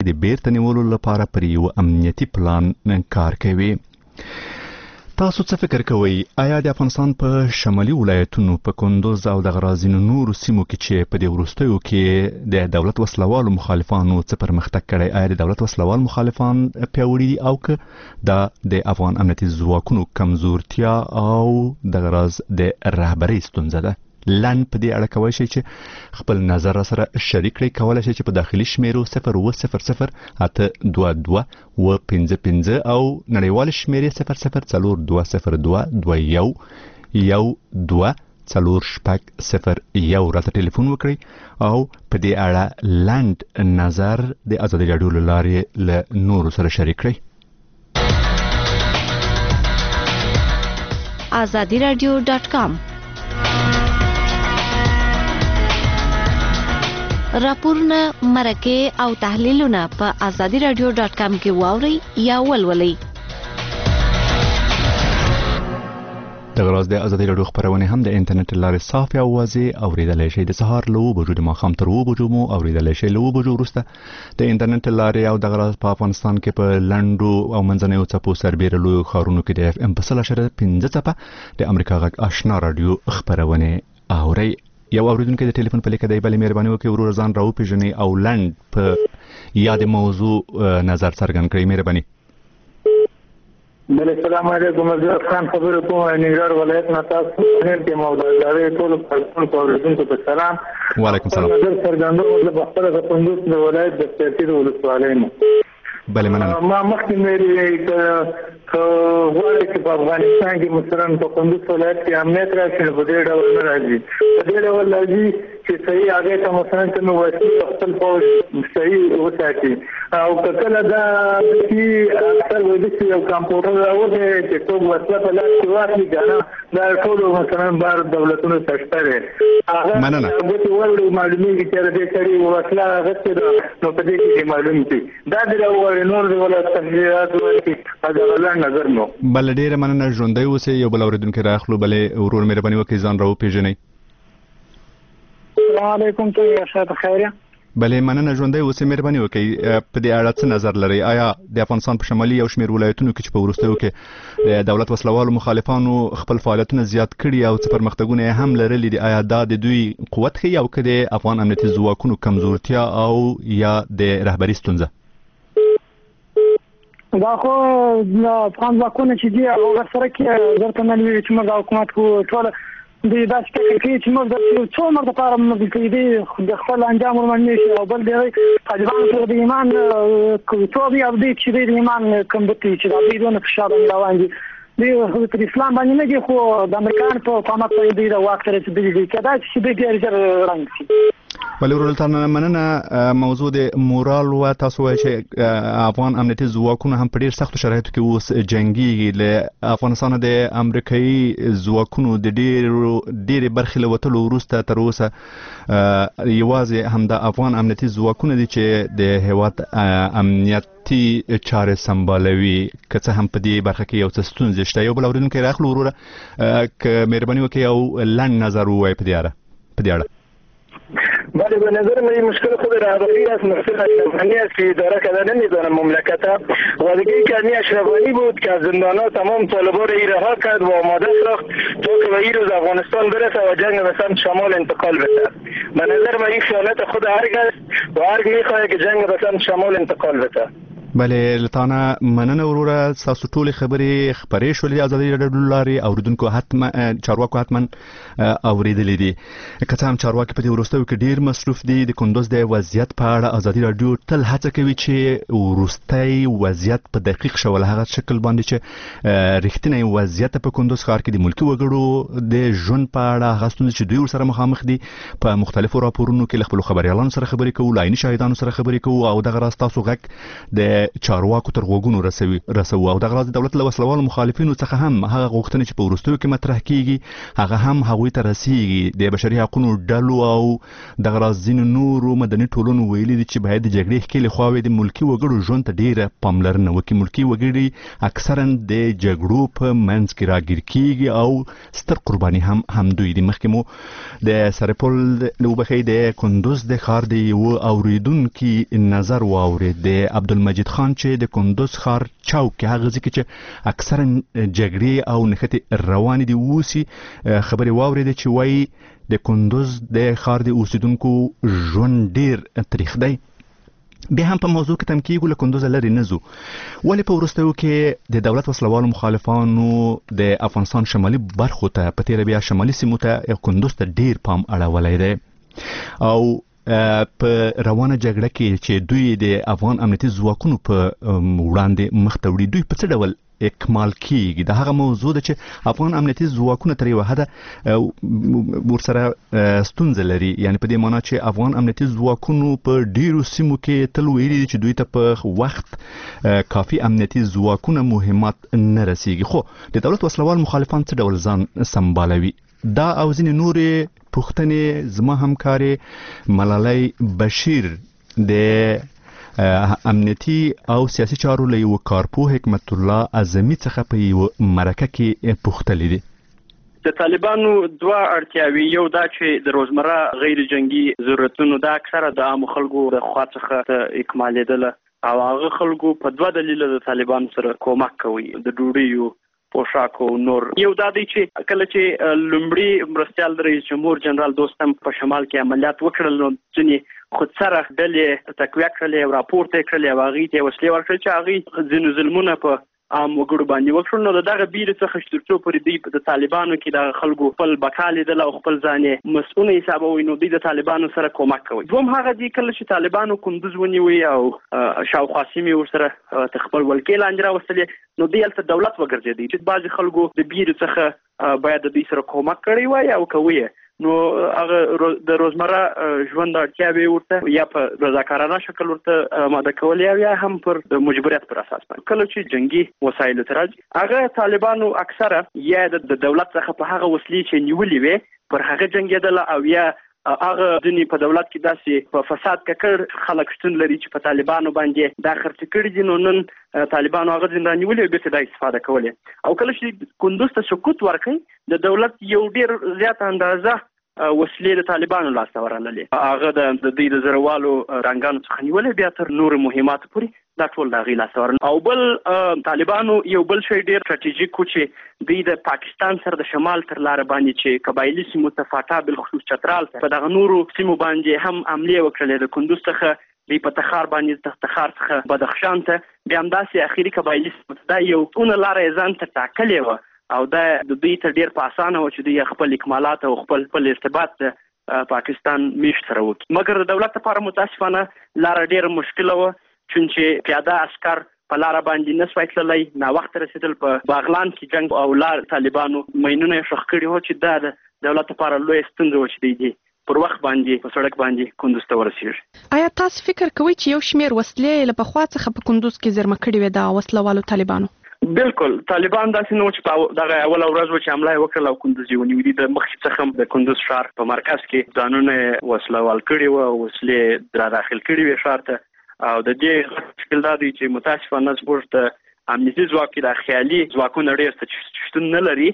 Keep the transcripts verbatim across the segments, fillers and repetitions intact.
د بیرته نیولو لپاره پر یو امنیتي پلان کار کوي. تاسو څه فکر کوئ؟ آیا د افغانستان په شمالي ولایتونو په کندوز او د غرازینو نورو سیمو کې چې په دې وروستیو کې د دولت وسلوالو مخالفانو څه پرمختګ کړی، آیا د دولت وسلوال مخالفان پیاوړي دي او که دا د افغان امنیتي ځواکونو کمزورتیا او د غراز د رهبرۍ ستونزه ده؟ لنډ په دې اړه کولی شئ چې خپل نظر را سره شریک کړئ. کولی شئ چې په داخلي شمیرو صفر اوه صفر صفر اته دوه دوه اوه پنځه پنځه او نړیوالې شمیرې صفر صفر څلور دوه صفر دوه دوه یو یو دوه څلور شپږ صفر یو راته ټلیفون وکړئ او په دې اړه لنډ نظر د ازادي راډیو له لارې له نورو سره شریک کړئ. ازادي راډیو ډاټ کام راپورونه، مرکې او تحلیلونه په ازادي راډیو ډاټ کام کې واورئ یا ولولئ. د غراز د ازادي راډیو خبرونه هم د انټرنیټ لارې صاف او واضح اوریدلای شئ. د سهار له اوه بجو د ماښام تر اوه بجو مو اوریدلای شئ. له اوه بجو وروسته د انټرنیټ لارې او د غراز په افغانستان کې په لنډو او منځنیو څپو سربیره لویو ښارونو کې د اف ام په سل اشاریه پنځه څپه د امریکا غږ آشنا راډیو خبرونه اورئ. یو اوریدونکو د ټلیفون په لیکه دی، بلې مهرباني وکړئ ورور ځان راوپېژنئ او لنډ په یاد موضوع نظر څرګند کړئ. مهرباني. بله السلام علیکم. زه خان خبرې کوم ننګرهار ولایت نه. تاسو کې موضوع ټولو خلکو اوریدونکو ته سلام. وعلیکم السلام. نظر څرګندوم زه په خپله د کندوز د ولایت د سیاسي ولسوالۍ نه. بله مننه. ما مخکې مې که غواړئ چې په افغانستان کې مثلا په کندوز ولایت کې امنیت راشي نو په دې ډول نه راځي. په دې ډول راځي چې صحیح هغې ته مثلا ته مې وسلې او خپل پوځ صحیح وساتي او که کله دا چې اکثر وایي چې یو کمپیوټر راوځي چې څوک وسله په لاس کې واخلي که نه دا ټولو مثلا بار دولتونو ته شته دی. مننه. ګوتې وړو معلومېږي چې دې سړي وسله اخیستې ده نو په دې کې معلوم شي. دا دې راووایي نور دې ولا تفصیلات ورکړي دا نظر نو. بله ډېره مننه. ژوندی اوسئ. یو بل اورېدونکی راخلو. بلې ورور مهرباني وکړئ ځان راوپېژنئ. السلام علیکم. ته یې ارشاد خیر یم. بلې مننه. ژوندی اوسئ. مهرباني وکړئ په دې اړه څه نظر لرئ؟ آیا د افغانستان په شمالي او شمېر ولایتونو کې چې په وروستیو کې د دولت وسلوالو مخالفانو خپل فعالیتونه زیات کړي او څه پرمختګونه یې هم لرلي دي، آیا دا د دوی قوت ښیي او که د افغان امنیتي ځواکونو کمزورتیا او یا د رهبري ستونزه؟ دا خو افغان ځواکونه چې دي هغه سره کې درته نه ویل چې موږ د حکومت کوو ټوله دوی داسې فکر کوي چې موږ د څو عمر دپاره موږ کوي دوی د خپل انجام ورمنډ شي او بل د طالبانو سره د ایمان توب او دوی چې دوی د ایمان کمبودي چې دا دوی دونه فشار باندې روان دي. دوی پر اسلام باندې نه دي خو د امریکایانو په قامت باندې دوی د واک ته رسېدلي دي. کېدای شي چې دوی ډېر ژر ړنګ شي. بله ورورتانه مننه. موضوع د مورال و. تاسو وایئ چې افغان امنیتي ځواکونه هم په ډېر سختو شرایطو کې اوس جنګېږي. له افغانستانه د امریکایي ځواکونو د ډېرو ډېرې برخې له وتلو وروسته تر اوسه یوازې همدا افغان امنیتي ځواکونه دي چې د هېواد امنیتي چارې سمبالوي. که څه هم په دې برخه کې یو څه ستونزې شته. یو بل اورېدونکی راخلو. وروره که مهرباني وکړئ یو لنډ نظر ووایئ په دې اړه. بله به نظر من مشکل خود رهبری است. نقصد اشرفانی است که اداره کردن نمیدانم مملکت و دیگه کمی اشرفانی بود که از زندانها تمام طالبان را رها کرد و آماده ساخت تا که به این روز افغانستان برسه و جنگ به سمت شمال انتقال بده. به نظر من این خیانت خود ارگ است و ارگ میخواهد که جنگ به سمت شمال انتقال بده. بله لتانه مننه وروره. تاسو ټولې خبرې خپرې شولې د ازادي راډیو لارې. اوریدونکو حتما چارواکو حتما اوریدلې دي. که څه هم چارواکي په دې وروستیو کې ډېر مصروف دي. د کندوز د وضعیت په اړه ازادي راډیو تل هڅه کوي چې وروستی وضعیت په دقیق شول هغه شکل باندې چې رښتینی وضعیت په کندوز ښار کې د ملکي وګړو د ژوند په اړه هغه ستونزې چې دوی ورسره مخامخ دي په مختلفو راپورونو کې له خپلو خبریالانو سره خبرې کوو، له عیني شاهدانو سره خبرې کوو او دغه راز تاسو غږ د چارواکو تر غوږونو رسوي رسو او دغه راز دولت له وسلوالو مخالفینو څخه هم هغه غوښتنې چې په وروستیو کې مطرح کیږي هغه هم هغوی ته رسیږي. د بشري حقوقو ډلو او دغه راز ځینو نورو مدني ټولنو ویلي دي چې باید د جګړې ښکېلې خواوې د ملکي وګړو ژوند ته ډېره پاملرنه وکړي. ملکي وګړي اکثرا د جګړو په منځ کې راګیر کیږي او ستر قرباني هم هم دوی دي. مخکې مو د سرپل لوبخې د کندوز د ښار د یو اوریدونکي نظر واورید د عبدالمجید خان چې د کندوز ښار چوک کې هغه ځکه چې اکثرا جګړې او نښتې روانې دي اوسي خبرې واورید چې وایي د کندوز د ښار د اوسیدونکو ژوند ډیر تریخ دی. بیا هم په موضوع کې تم کېږو له کندوزه لرې نه ځو. ولې په وروستیو کې د دولت وسلوالو مخالفانو د افغانستان شمالي برخو ته په تېره بیا شمالي سیمو ته کندوز ته ډیر پام اړولی دی او په روانه جګړه کې چې دوی د افغان امنیتي ځواکونو په وړاندې مخ ته وړي دوی په څه ډول اکمال کیږي؟ دا هغه موضوع ده چې افغان امنیتي ځواکونه تر یوه حده ورسره ستونزه لري، یعنی په دې معنا چې افغان امنیتي ځواکونو په ډیرو سیمو کې تل ویلي دي چې دوی ته په وخت کافي امنیتي ځواکونه مهمات نه رسیږي. خو د دولت وسلوال مخالفان څه ډول ځان سمبالوي؟ دا او ځینې نورې پوښتنې زما همکارې ملالۍ بشیر د امنیتي او سیاسي چارو له یو کارپوه حکمت الله اعظمي څخه په یو مرکه کې پوښتلې دي. د طالبانو دوه اړتیاوې، یو دا چې د روزمره غیر جنگي ضرورتونو دا اکثره د عام خلکو د خوا څخه اکمالېدله او هغه خلکو په دوه دلیله د طالبانو سره کومک کوي، د ډوډۍ پوشاکو نور. یو دا دی چې کله چې لومړی مرستیال رئیس جمهور جنرال دوستم په شمال کې عملیات وکړل نو ځینې خودسره ډلې تقویه کړلې او راپورته کړلې او هغوی ته وسلې ورکړل چې هغوی ځینو ظلمونه په عام وګړو باندې وکړل. نو د دغه بیرې څخه چې تر څو پورې دوی د طالبانو کې د خلکو خپل بقا لیدل او خپل ځان یې مسؤل حسابوي نو دوی د طالبانو سره کومک کوي. دوم هغه دی کله چې طالبانو کندوز ونیوي او شاوخوا سیمې ورسره د خپل ولکې لاندې راوستلې نو دوی هلته دولت وګرځېدی چې بعضې خلکو د بیرې څخه باید د دوی سره کومک کړی وای او کوي نو هغه د روزمره ژوند اړتیاوې ورته یا په رضاکارانه شکل ورته آماده کول یا هم پر مجبوریت پر اساس باندې. کله چې جنگي وسایلو ته راځي هغه طالبانو اکثره یا د دولت څخه په هغه وسلې چې نیولې وي پر هغه جنګېدله او یا هغه ځینې په دولت کې داسې په فساد ککړ خلک شتون لري چې په طالبانو باندې دا خرڅ کړي دي نو نن طالبانو هغه ځین رانیولې او بېرته دا استفاده کولې. او کله چې کندوز ته سقوط ورکړي د دولت یو ډېر زیاته اندازه وسلې د طالبانو لاسته ورغللې، هغه د دوی د زړوالو رنګانو څخه نیولې بیا تر نورو مهماتو پورې دا ټول د هغوی لاسته ورغلل. او بل طالبانو یو بل شی ډېر سټراټیژیک و چې دوی د پاکستان سره د شمال تر لاره باندې چې قبایلي سیمو ته فاټا بالخصوص چترال په دغه نورو سیمو باندې هم حملې وکړلې. د کندوز څخه دوی په تخار باندې تخار څخه بدخشان ته بیا همداسې اخري قبایلي سیمو ته دا یو اونه لاره یې ځان ته ټاکلې وه او دا د دوی ته ډېر په اسانه و چې دوی خپل اکمالات او خپل خپل ارتباط د پاکستان میشت سره وکړي. مګر د دولت لپاره متاسفانه لاره ډېره مشکله وه چونچې پیاده عسکر په لاره باندې نه سوای تللی، ناوخته رسېدل. په باغلان کې جنګ او لار طالبانو مینونه یې ښخ کړي وو چې دا د دولت لپاره لویه ستونزه وه چې دوی دې پر وخت باندې په سړک باندې کندوز ته ورسېږي. آیا تاسو فکر کوئ چې یو شمېر وسلې له پخوا څخه په کندوز کې زیرمه کړې وې د وسلوالو طالبانو؟ بالکل طالبان داسې نه و چې په دغه اوله ورځ و چې حمله یې وکړل او کندوز یې ونیولي. د مخکې څخه د کندوز ښار په مرکز کې ځانونه یې وسلوال کړي وو او وسلې را داخل کړي وې ښار ته. او د دې مشکل دا دی چې متاسفانه زموږ د امنیتي ځواک کې د خیالي ځواکونه ډېر شتون نه لري،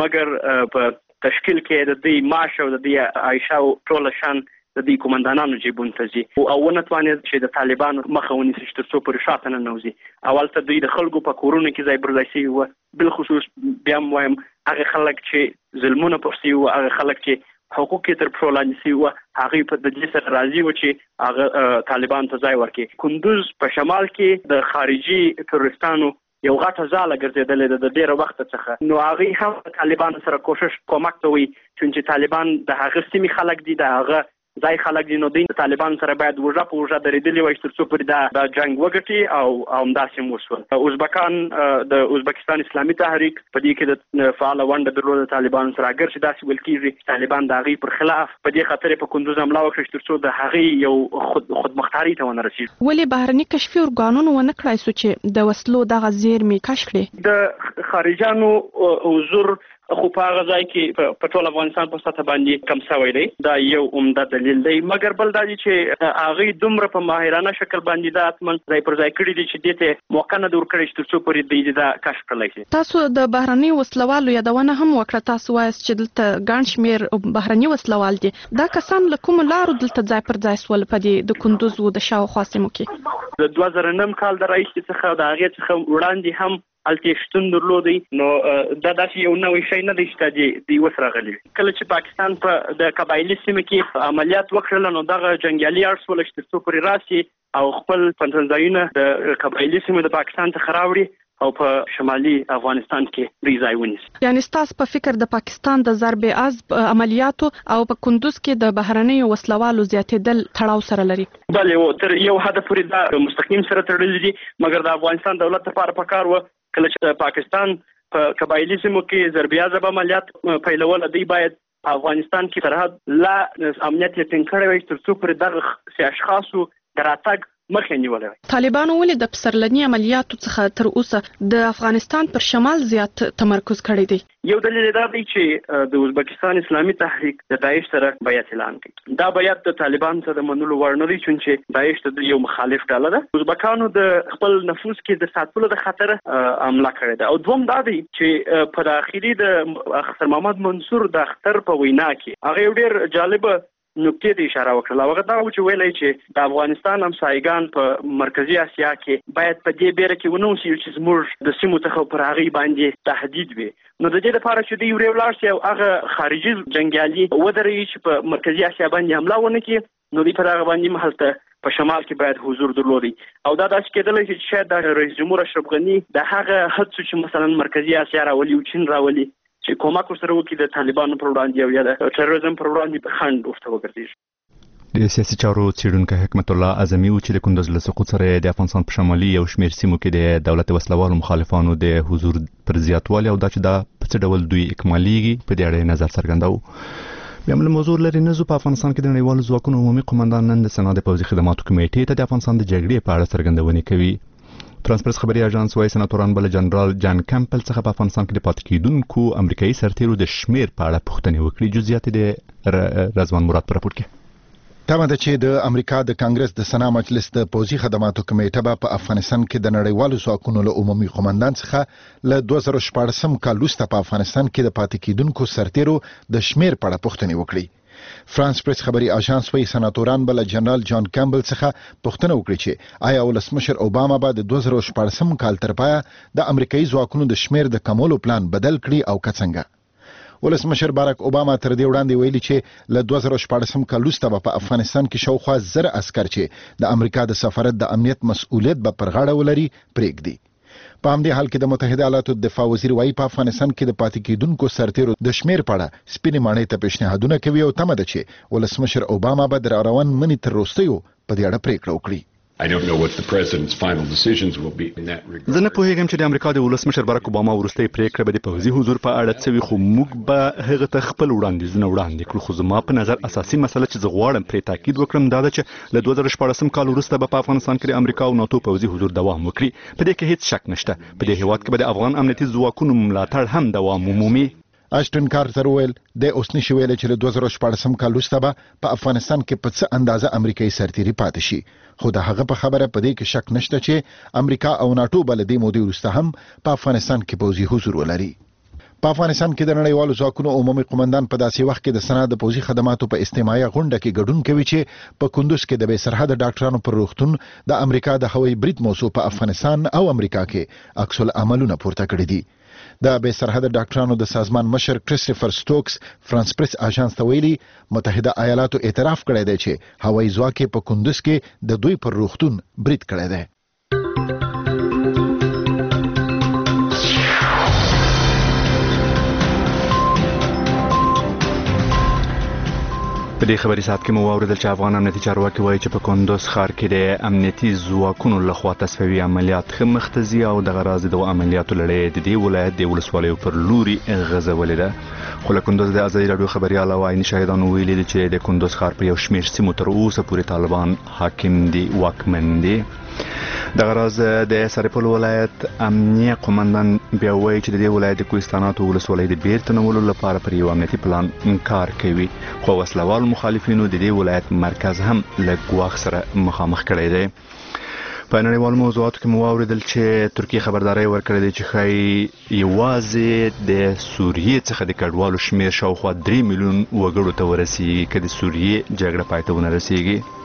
مګر په تشکیل کې د دوی معاش او د دوی عایشه او ټوله شان د دوی قومندانانو جیبونو ته ځي او ونه توانېد چې د طالبانو مخه ونیسي چې تر څو پورې شاته نه نوځي. اولته دوی د خلکو په کورونو کې ځای پر ځای سوي وه، بالخصوص بیا هم وایم هغه خلک چې ظلمونه پر سوي وه، هغه خلک چې حقوق یې تر پښو لاندې سوي وه، هغوی په د دې سره راضي وو چې هغه طالبانو ته ځای ورکړي. کندوز په شمال کې د خارجي تروریستانو یو غټه ځاله ګرځېدلې ده د ډېره وخته څخه، نو هغوی هم د طالبانو سره کوشش کومک کوي چونچې طالبان د هغه سیمې خلک دي، د هغه ځای خلک دي نو دوی د طالبانو سره باید وژه په وژه درېدلي وای تر څو پورې دا د جنګ وګټي او همداسې وشول. ازبکان د ازبکستان اسلامي تحریک په دې کې د فعال ونډه درلوده طالبانو سره، اگر چې داسې ویل کېږي طالبان د هغې پر خلاف په دې خاطر په کندوز حمله وکړي تر څو د هغې یو خود خودمختاري ته ونه رسېږي. ولې بهرني کشفي ارګانونو ونه کړای سو چې د وسلو دغه زیرمې کشف کړي؟ د خارجانو حضور خو په هغه ځای کې په ټول افغانستان په سطح باندې کم شوی دی، دا یو عمده دلیل دی. مګر بل دا دی چې هغې دومره په ماهرانه شکل باندې دا حتمن ځای پر ځای کړي دي چې دې ته موقع نه ده ورکړې چې تر څو پورې دوی دا کشف کړلی شي. تاسو د بهرني وسلوالو یادونه هم وکړه. تاسو وایاست چې دلته ګڼ شمېر بهرني وسلوال دي. دا کسان له کومو لارو دلته ځای پر ځای سول په دې د کندوز و د شاوخوا سیمو کې؟ د دوه زره نهم کال د راهیسې څخه د هغې څخه وړاندې هم هلته شتون درلودی. نو دا داسې یو نوی شی نه دی چې دوی اوس راغلي. کله چې پاکستان په د قبایلي سیمه کې عملیات وکړل نو دغه جنګیالي اړ شول چې تر څو پورې راسي او خپل پنځنځایونه د قبایلي سیمه د پاکستان څخه راوړي او په شمالي افغانستان کې دوی ځای ونیسي. یعنی ستاسو په فکر د پاکستان د ضرب عزب عملیاتو او په کندوز کې د بهرنیو وسلوالو زیاتېدل تړاو سره لري؟ بلې تر یو حد پورې دا مستقیم سره تړلي دي، مګر د افغانستان دولت لپاره پکار و کله چې پاکستان په قبایلي سیمو کې ضرب عزب عملیات پیلول دوی باید افغانستان کې سرحد لا امنیت یې ټینګ کړی وي تر څو پورې دغه سي اشخاصو د راتګ مخه نیولې وي. طالبانو ولې د پسرلني عملیاتو څخه تر اوسه د افغانستان پر شمال زیات تمرکز کړی دی؟ یو دلیل دا دی چې د ازبکستان اسلامي تحریک د داعش سره بیعت اعلان کړي. دا بیعت د طالبان سره د منلو وړ نه دی چې داعش ته یو مخالف ډله ده. ازبکانو د خپل نفوذ کې د ساتلو د خاطر حمله کړې ده. او دوم دا دی چې په داخلي د اختر محمد منصور د اختر په وینا کې هغه ډېر جالب نکته دی اشاره وکړه. هغه دا و چې ویلای چې د افغانستان همسایګان په مرکزی اسیا کې باید په دې بیره کې ونه اوسي چې زموږ د سیمو څخه پر هغې باندې تهدید وي. نو د دې لپاره چې دوی ورې ولاړ شي او هغه خارجي جنګیالي ودرېږي چې په مرکزی اسیا باندې حمله ونه کړي نو دوی پر هغه باندې هلته په شمال کې باید حضور درلودي. او دا داسې کېدلی چې شاید د رئیس جمهور اشرف غني د هغه هڅو چې مثلا مرکزی اسیا راولي او چین راولي چې کومک ورسره وکړي د طالبانو پر وړاندې او یا د تروریزم پر وړاندې په خنډ ورته وګرځېږي. د سیاسي چارو څېړونکی حکمت الله اعظمي و چې د کندوز له سقوط سره د افغانستان په شمالي او شمېر سیمو کې د دولت وسلوالو مخالفانو د حضور پر زیاتوالي او دا چې دا په څه ډول دوی اکمالیږي په دې اړه نظر څرګنداوه. بیا هم له موضوع لرې نه ځو. په افغانستان کې د نړیوالو ځواکونو عمومي قومندان نن د سنا د پوځي خدماتو کمیټې ته د افغانستان د جګړې په اړه څرګندونې کوي. ترانسپرس خبري اژانس وايي سناتوران بل جنرال جان کمپل څخه په افغانستان کې د پاتې کېدونکو امریکایي سرتیرو د شمیر په اړه پوښتنې وکړي. جزئیات د رضوان مراد پر راپور کې. تمه ده چې د امریکا د کانګرس د سنا مجلس د پوځي خدماتو کمیټه په افغانستان کې د نړیوالو ځواکونو له عمومي قومندان څخه له دوه زره شپاړسم کال وروسته په افغانستان کې د پاتې کېدونکو سرتیرو د شمیر په اړه پوښتنې وکړي. فرانس پریس خبري اژانس وايي سناتوران بل جنرال جان کمبل څخه پوښتنه وکړي چې آیا ولسمشر اوباما به د دوه زره شپاړسم کال تر پایه د امریکایي ځواکونو د شمیر د کمولو پلان بدل کړي او که څنګه. ولسمشر باراک اوباما تر دې وړاندې ویلي چې له دوه زره شپاړسم کال وروسته په افغانستان کې شاوخوا زر عسکر چې د امریکا د سفارت د امنیت مسؤلیت به پر غاړه ولري پرېږدي. په همدې حال کې د متحده ایالاتو دفاع وزیر وايي په افغانستان کې د پاتې کېدونکو سرتیرو د شمیر په اړه سپینې ماڼۍ ته پیشنهادونه کوي او تمه ده چې ولسمشر اوباما به د راروان مني تر وروستیو په دې اړه پریکړه وکړي. I don't know what the president's final decisions will be in that regard. زه نه پوهیږم چې د امریکا د ولسمشر باراک اوباما وروستۍ پریکړه به د پوځي حضور په اړه څه وي، خو موږ به هغه ته خپل وړاندیزونه وړاندې کړو. خو زما په نظر اساسي مسله چې زه غواړم پرې تاکید وکړم دا ده چې له دوه زره شپاړسم کال وروسته به په افغانستان کې د امریکا او ناتو پوځي حضور دوام وکړي. په دې کې هیڅ شک نشته. په دې هیواد کې به د افغان امنیتي ځواکونو ملاتړ هم دوام ومومي. اشټن کارتر ویل د اوس نشي ویل چې له دوه زره شپاړسم کال وروسته به په افغانستان کې په څه اندازه امریکایي سرتیري پاتې شي، خو د هغه په خبره په دې کې شک نشته چې امریکا او ناتو بل دې مودې وروسته هم په افغانستان کې پوځي حضور ولري. په افغانستان کې د نړیوالو ځواکونو عمومي قومندان په داسې وخت کې د سنا د پوځي خدماتو په استماعي غونډه کې ګډون کوي چې په کندوز کې د بې سرحده ډاکټرانو پر روغتون د امریکا د هوایي برید موضوع په افغانستان او امریکا کې عکس العملونه پورته کړي دي. د بې سرحده ډاکټرانو د سازمان مشر کریسټوفر سټوکس فرانس پریس اژانس ته ویلي متحده ایالاتو اعتراف کړی دی چې هوایي ځواک په کندوز کې د دوی پر روغتون برید کړی دی. په په دې خبري ساعت کې مو واوریدل چې افغان امنیتي چارواکي وایي چې په کندوز ښار کې د امنیتي ځواکونو لخوا تصفیوي عملیات ښه مخته ځي او دغه راز د عملیاتو لړۍ د دې ولایت د ولسوالیو پر لوري غځولې ده. خو له کندوز د ازادي راډیو خبريال او عیني شاهدانو ویلي دي چې د کندوز ښار په یو شمېر سیمو تر اوسه پورې طالبان حاکم دي، واکمن دي. دغه راز د سرپل ولایت امنیه قومندان بیا وایي چې د دې ولایت د کوهستاناتو ولسوالۍ د بیرته نولو لپاره پر یو امنیتي پلان کار کوي، خو وسلوال مخالفینو د دې ولایت مرکز هم له ګواښ سره مخامخ کړی دی. په نړیوالو موضوعاتو کې مو واوریدل چې ترکیه خبرداری ورکړې ده چې ښایي یوازې د سوریې څخه د کډوالو شمېر شاوخوا درې میلیون وګړو ته ورسیږي که د سوریې جګړه پای ته ونه رسیږي.